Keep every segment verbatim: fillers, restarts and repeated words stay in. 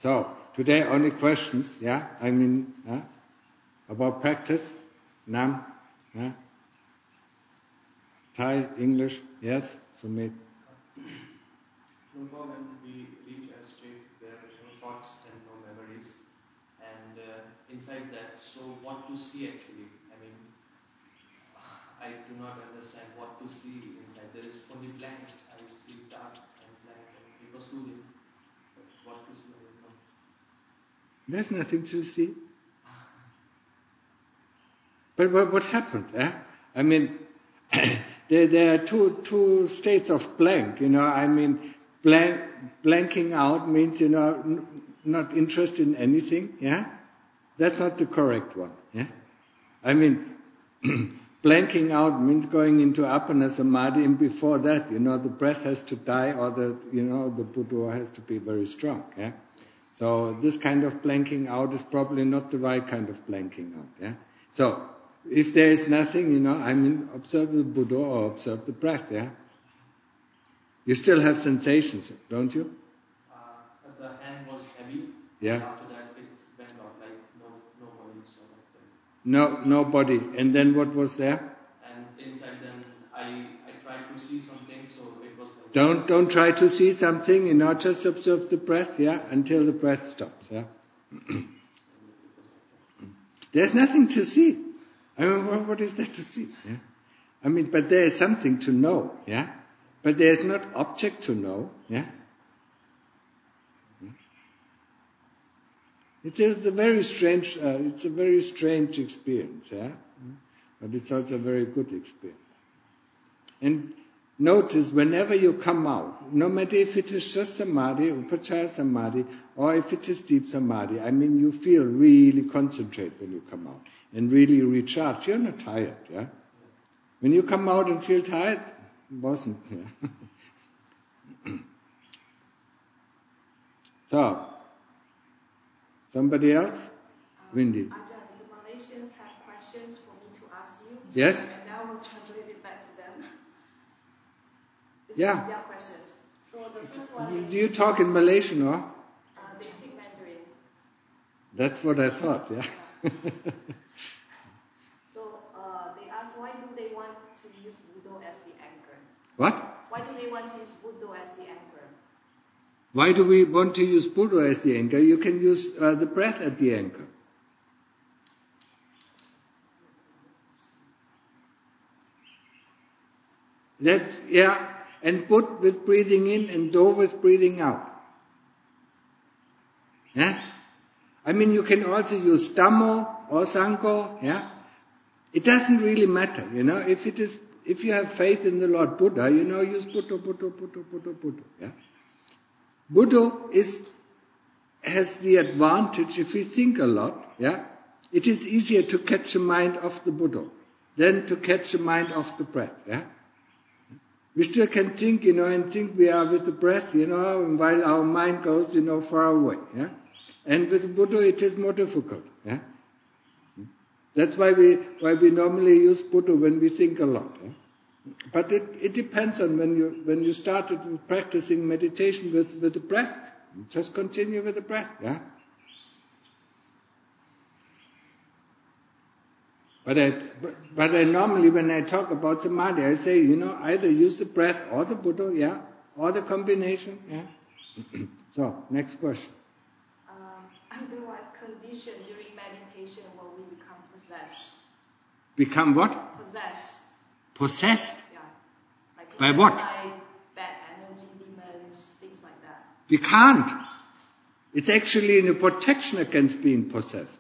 So, today only questions, yeah? I mean, yeah? About practice? Nam? Yeah? Thai, English? Yes? Sumit? When we reach a state where no thoughts and no memories, and uh, inside that, so what to see actually? I mean, I do not understand what to see inside. There is only blank. I see dark and blank and paper soothing. But what to see, I don't know. There's nothing to see. But what, what happened? Eh? I mean, there, there are two two states of blank. You know, I mean, blank blanking out means you know n- not interested in anything. Yeah, that's not the correct one. Yeah, I mean, blanking out means going into appana samadhi, and before that, you know, the breath has to die, or the you know the Buddha has to be very strong. Yeah, so this kind of blanking out is probably not the right kind of blanking out. Yeah, so. If there is nothing, you know, I mean, observe the Buddha or observe the breath, yeah? You still have sensations, don't you? Uh, the hand was heavy. Yeah. And after that, it went out like no, no body sort of thing. No, no body. And then what was there? And inside, then I, I tried to see something, so it was. Like don't, don't try to see something, you know, just observe the breath, yeah, until the breath stops, yeah. There's nothing to see. I mean, what, what is there to see? Yeah? I mean, but there is something to know, yeah? But there is not object to know, yeah? It is a very strange, uh, it's a very strange experience, yeah? But it's also a very good experience. And notice, whenever you come out, no matter if it is just samadhi, upachara samadhi, or if it is deep samadhi, I mean, you feel really concentrate when you come out. And really recharge. You're not tired, yeah? When you come out and feel tired, wasn't, yeah? So, somebody else? Um, Windy. Ajahn, the Malaysians have questions for me to ask you. Yes? And now we'll translate it back to them. This Yeah. is their questions. So the first one is... Do you talk in Malaysian, or? Uh, they speak Mandarin. That's what I thought, yeah. yeah. So uh, they ask, why do they want to use Buddha as the anchor? What? Why do they want to use Buddha as the anchor? Why do we want to use Buddha as the anchor? You can use uh, the breath as the anchor. That, yeah, and put with breathing in and do with breathing out. Yeah? I mean, you can also use Dhammo or Sangho, yeah? It doesn't really matter, you know, if it is, if you have faith in the Lord Buddha, you know, use Buddha, Buddha, Buddha, Buddha, Buddha, yeah? Buddha is, has the advantage, if we think a lot, yeah, it is easier to catch the mind of the Buddha than to catch the mind of the breath, yeah? We still can think, you know, and think we are with the breath, you know, while our mind goes, you know, far away, yeah? And with the Buddha it is more difficult, yeah? That's why we why we normally use Buddha when we think a lot, yeah? But it, it depends on when you when you started with practicing meditation with, with the breath. Just continue with the breath, yeah? But I, but, but I normally, when I talk about samadhi, I say, you know, either use the breath or the Buddha, yeah? Or the combination, yeah? So, next question. Um, under what condition during meditation will we become possessed? Become what? Possessed. Possessed? Yeah. Like by possessed what? By bad energy, demons, things like that. We can't. It's actually in a protection against being possessed.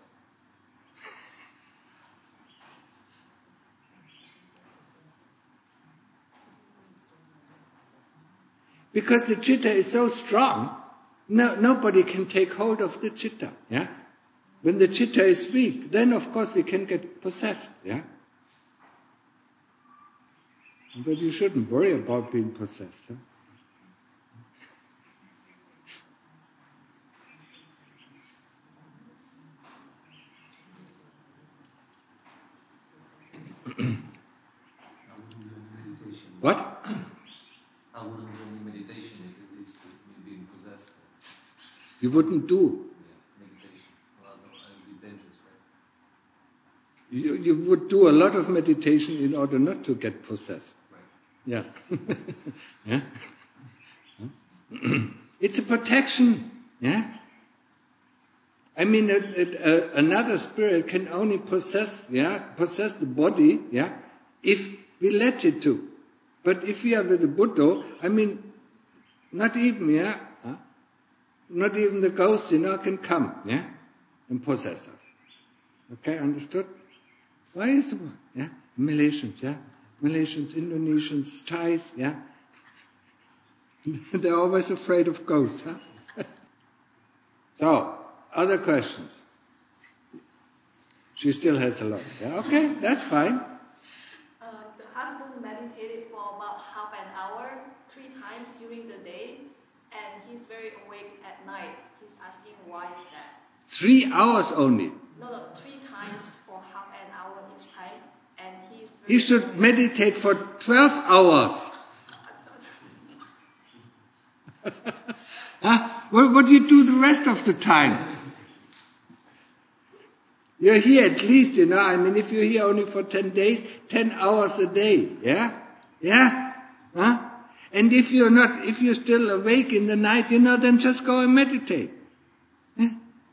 Because the chitta is so strong, no, nobody can take hold of the chitta, yeah? When the chitta is weak, then of course we can get possessed, yeah? But you shouldn't worry about being possessed, huh? What? I wouldn't do any meditation if it leads to me being possessed. You wouldn't do. Yeah, meditation. Well, that would be dangerous, right? You, you would do a lot of meditation in order not to get possessed. Right. Yeah. Yeah. It's a protection. Yeah. I mean, a, a, a, another spirit can only possess, yeah, possess the body, yeah, if we let it to. But if we are with the Buddha, I mean, not even, yeah, huh? Not even the ghost, you know, can come, yeah, and possess us. Okay, understood? Why is it? Yeah, Malaysians, yeah, Malaysians, Indonesians, Thais, yeah, they're always afraid of ghosts, huh? So, other questions? She still has a lot. Yeah, okay, that's fine. Uh, the husband meditated for about half an hour, three times during the day, and he's very awake at night. He's asking why is that? Three hours only. No, no, three times for half an hour each time, and he's very He should awake. meditate for twelve hours. Huh? What, what do you do the rest of the time? You're here at least, you know, I mean, if you're here only for ten days, ten hours a day, yeah? Yeah? Huh? And if you're not, if you're still awake in the night, you know, then just go and meditate. Yeah?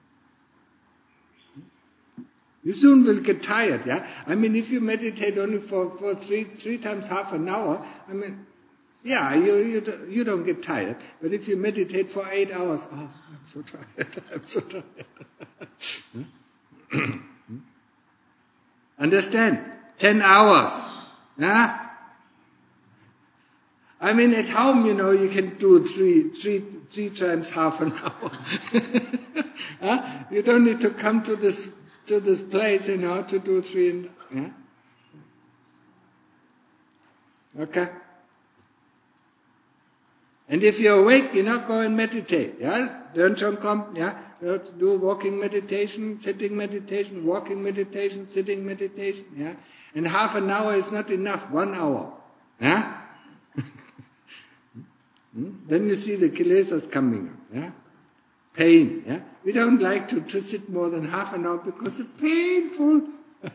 You soon will get tired, yeah? I mean, if you meditate only for, for three, three times half an hour, I mean, yeah, you, you, don't, you don't get tired. But if you meditate for eight hours, oh, I'm so tired, I'm so tired. Huh? Understand? Ten hours. Yeah? I mean, at home, you know, you can do three, three, three times half an hour. Huh? You don't need to come to this, to this place, you know, to do three. Yeah? Okay? And if you're awake, you know, go and meditate. Yeah? Don't come, yeah? Do walking meditation, sitting meditation, walking meditation, sitting meditation, yeah? And half an hour is not enough, one hour. Yeah? Then you see the kilesas coming up, yeah? Pain, yeah? We don't like to, to sit more than half an hour because it's painful.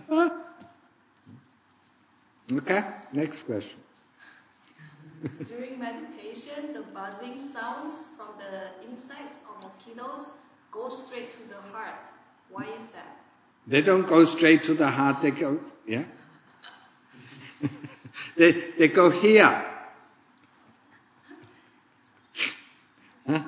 Okay? Next question. During meditation, the buzzing sounds from the insects or mosquitoes go straight to the heart. Why is that? They don't go straight to the heart, they go, yeah? they, they go here. Huh?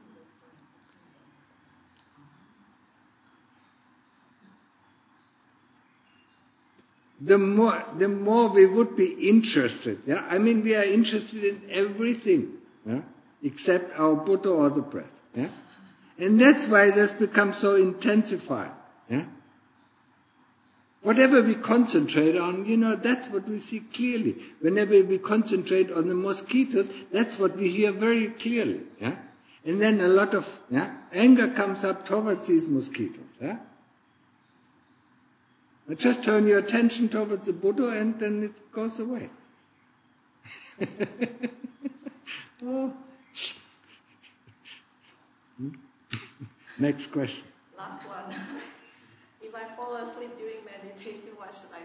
The more, the more we would be interested, yeah? I mean, we are interested in everything, yeah? Except our Buddha or the breath, yeah? And that's why this becomes so intensified, yeah? Whatever we concentrate on, you know, that's what we see clearly. Whenever we concentrate on the mosquitoes, that's what we hear very clearly, yeah? And then a lot of, yeah, anger comes up towards these mosquitoes, yeah? But just turn your attention towards the Buddha and then it goes away. Oh. Next question. Last one. If I fall asleep during meditation, what should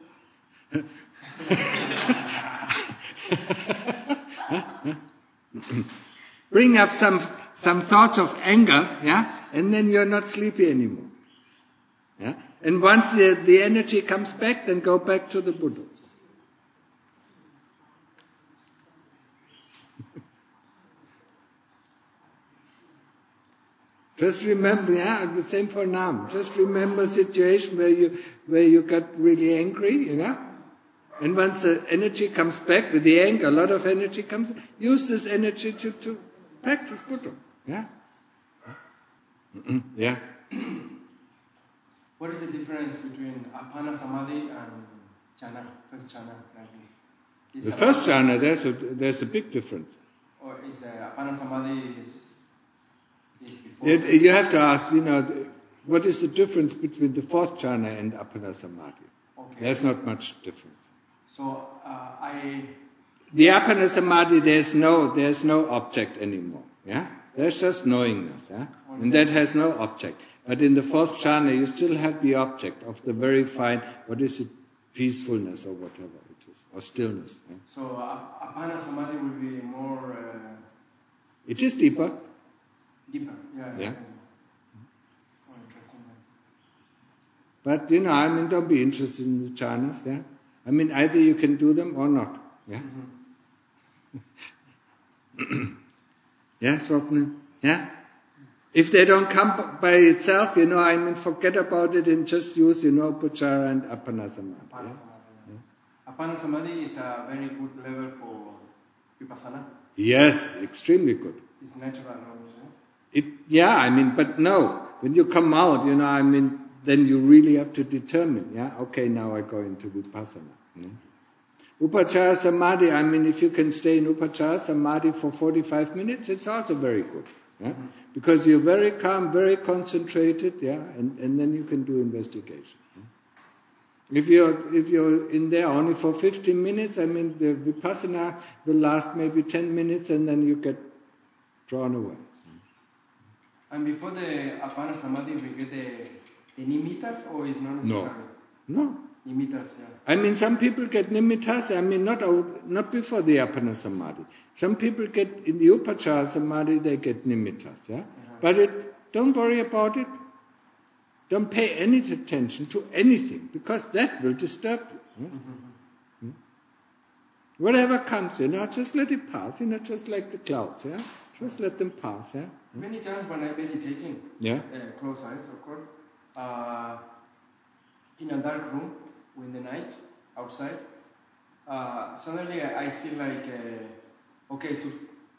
I do? Bring up some some thoughts of anger, yeah, and then you're not sleepy anymore. Yeah? And once the, the energy comes back, then go back to the Buddha. Just remember, yeah, the same for Nam. Just remember a situation where you where you got really angry, you know. And once the energy comes back with the anger, a lot of energy comes. Use this energy to, to practice Buddha. Yeah. Yeah. What is the difference between Appana Samadhi and jhana, first jhana like this? Is The first jhana, there's a there's a big difference. Or is uh, Appana Samadhi is is before? You, you have to ask, you know, what is the difference between the fourth jhana and Appana Samadhi? Okay. There's not much difference. So uh, I. The Appana Samadhi, there's no there's no object anymore. Yeah, there's just knowingness. Yeah. Only And that has no object. But in the fourth jhana, you still have the object of the very fine, what is it, peacefulness or whatever it is, or stillness. Yeah? So uh, Apana Samadhi will be more uh, It is deeper. deeper. Yeah. Yeah. More interesting. But, you know, I mean, don't be interested in the jhanas. Yeah? I mean, either you can do them or not. Yeah? Mm-hmm. Yeah, Swapna? Yeah? If they don't come by itself, you know, I mean, forget about it and just use, you know, Upachara and Apana Samadhi. Apana Yeah? Samadhi. Yeah. Apana Samadhi is a very good level for Vipassana. Yes, extremely good. It's natural knowledge. It, yeah, I mean, but no, when you come out, you know, I mean, then you really have to determine, yeah, okay, now I go into Vipassana. Yeah? Upachara Samadhi, I mean, if you can stay in Upachara Samadhi for forty-five minutes, it's also very good. Yeah? Mm-hmm. Because you're very calm, very concentrated, yeah, and, and then you can do investigation. Yeah? If you're if you're in there only for fifteen minutes, I mean, the Vipassana will last maybe ten minutes and then you get drawn away. And before the Apana Samadhi, we get the, the nimittas, or is not necessary? No. No. Nimittas, yeah. I mean, some people get nimittas, I mean, not out, not before the Apana Samadhi. Some people get, in the Upachara Samadhi, they get nimittas, yeah? Uh-huh. But it, don't worry about it. Don't pay any attention to anything, because that will disturb you. Yeah? Mm-hmm. Yeah? Whatever comes, you know, just let it pass, you know, just like the clouds, yeah? Just let them pass, yeah? Many times when I'm meditating, yeah? uh, close eyes, of course, uh, in a dark room, in the night, outside, uh, suddenly I, I see like, uh, okay, so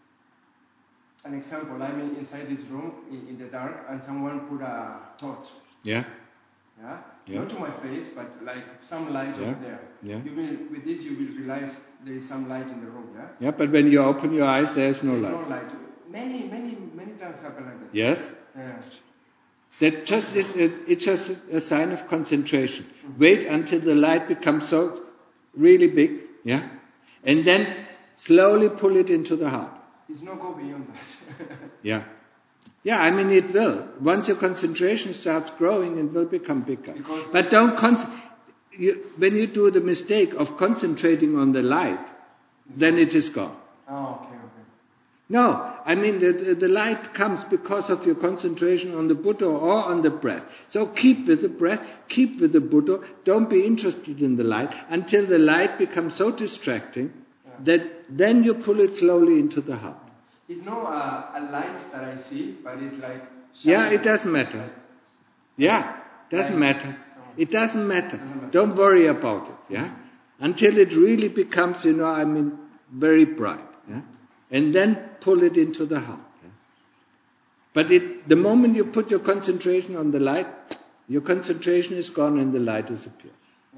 an example, I'm inside this room in, in the dark and someone put a torch. Yeah. Yeah? Yeah. Not to my face, but like some light yeah. over there. Yeah. You will, with this you will realize there is some light in the room, yeah? Yeah, but when you open your eyes, there is no There's light. no light. Many, many, many times happen like that. Yes. Yeah. That just is a, it's just a sign of concentration. Mm-hmm. Wait until the light becomes so really big, yeah, and then slowly pull it into the heart. It's not go beyond that. yeah, yeah. I mean, it will. Once your concentration starts growing, it will become bigger. Because but don't con- you, when you do the mistake of concentrating on the light, then it is gone. Oh, okay, okay. No, I mean the, the, the light comes because of your concentration on the Buddha or on the breath. So keep with the breath, keep with the Buddha, don't be interested in the light until the light becomes so distracting yeah. that then you pull it slowly into the heart. It's not a, a light that I see, but it's like... Yeah, it doesn't matter. Like, yeah, doesn't matter. It doesn't matter. Doesn't matter. Don't worry about it, yeah? Until it really becomes, you know, I mean, very bright, yeah? And then pull it into the heart. Yeah? But it, the moment you put your concentration on the light, your concentration is gone and the light disappears. Yeah.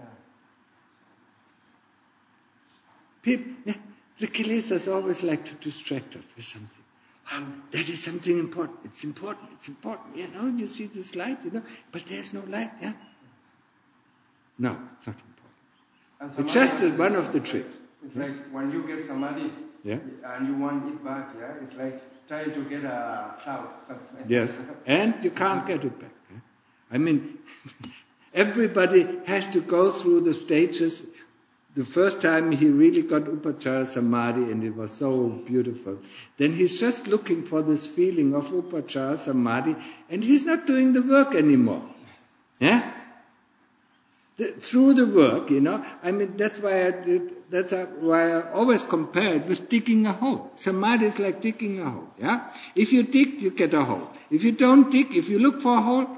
People, yeah, the kilesas always like to distract us with something. Wow, that is something important. It's important. It's important. You know, you see this light, you know, but there's no light. Yeah. No, it's not important. It's just one of the tricks. It's yeah? like when you get samadhi. Yeah. And you want it back, yeah? It's like trying to get a cloud. Something. Yes. And you can't get it back. Yeah? I mean, everybody has to go through the stages. The first time he really got Upachara Samadhi and it was so beautiful. Then he's just looking for this feeling of Upachara Samadhi and he's not doing the work anymore. Yeah? The, through the work, you know, I mean, that's why I did, that's why I always compare it with digging a hole. Samadhi is like digging a hole, yeah? If you dig, you get a hole. If you don't dig, if you look for a hole,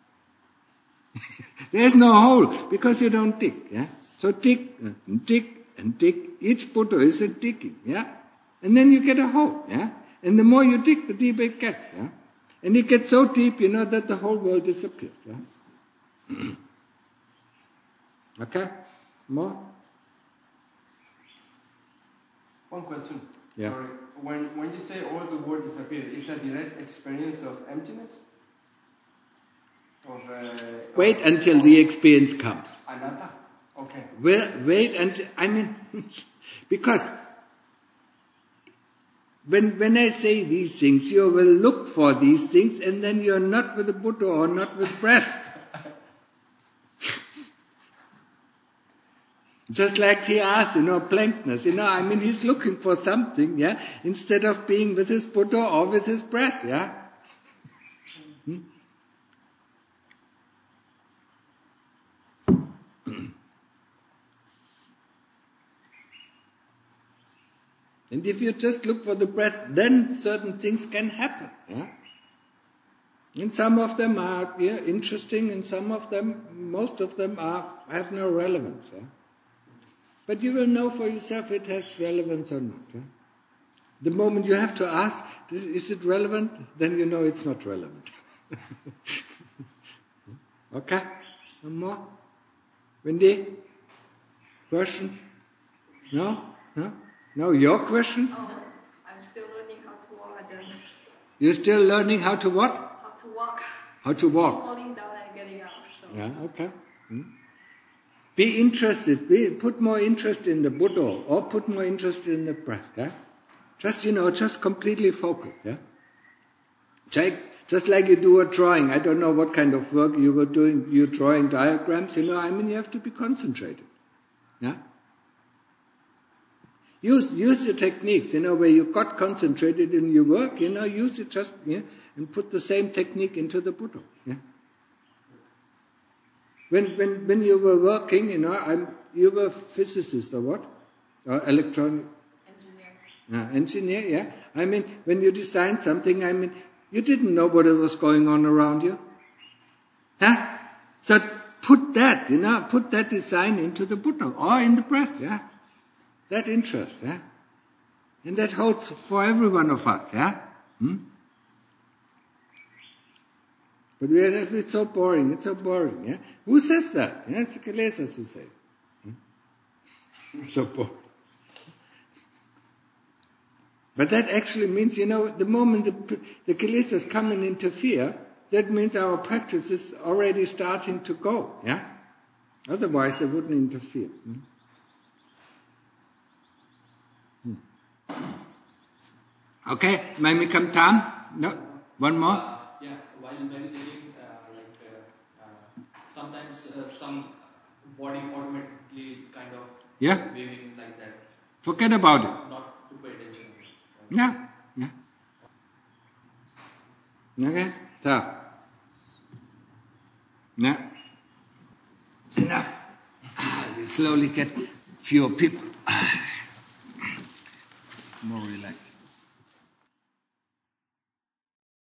there's no hole, because you don't dig, yeah? So dig, and dig, and dig. Each Buddha is a digging, yeah? And then you get a hole, yeah? And the more you dig, the deeper it gets, yeah? And it gets so deep, you know, that the whole world disappears, yeah? Okay? More? One question. Yeah. Sorry. When when you say all the world disappear, is a direct experience of emptiness? Of, uh, wait of, until of the experience comes. Anatta? Okay. Well, wait until, I mean, because when when I say these things, you will look for these things, and then you're not with the Buddha or not with breath. Just like he asked, you know, Plankness, you know, I mean, he's looking for something, yeah, instead of being with his Buddha or with his breath, yeah. Hmm? And if you just look for the breath, then certain things can happen, yeah. And some of them are yeah, interesting, and some of them, most of them are have no relevance, yeah. But you will know for yourself it has relevance or not. Yeah? The moment you have to ask, is it relevant? Then you know it's not relevant. Okay? One more? Wendy? Questions? No? No? No? Your questions? Oh, I'm still learning how to walk. Ajahn. You're still learning how to what? How to walk. How to walk. Falling down and getting up. So. Yeah, okay. Hmm. Be interested, be, put more interest in the Buddha or put more interest in the breath, yeah? Just, you know, just completely focus, yeah? Take, just like you do a drawing, I don't know what kind of work you were doing, you're drawing diagrams, you know, I mean, you have to be concentrated, yeah? Use, use your techniques, you know, where you got concentrated in your work, you know, use it just, yeah, and put the same technique into the Buddha, yeah? When when when you were working, you know, I'm, you were a physicist or what? Or electronic? Engineer. Uh, engineer, yeah. I mean, when you designed something, I mean, you didn't know what was going on around you. Huh? So put that, you know, put that design into the Buddha or in the breath, yeah. That interest, yeah. And that holds for every one of us, yeah. Hmm? But we are, it's so boring, it's so boring, yeah? Who says that? Yeah, it's the Kilesas who say it. Hmm? So boring. But that actually means, you know, the moment the, the Kilesas come and interfere, that means our practice is already starting to go, yeah? Otherwise they wouldn't interfere. Hmm? Hmm. Okay, may we come time? No? One more? Uh, yeah, while meditating, uh, like uh, uh, sometimes uh, some body automatically kind of Yeah? waving like that. Forget about it. Not to pay attention. Yeah, yeah. Okay, so. Yeah. It's enough. We slowly get fewer people. More relaxed.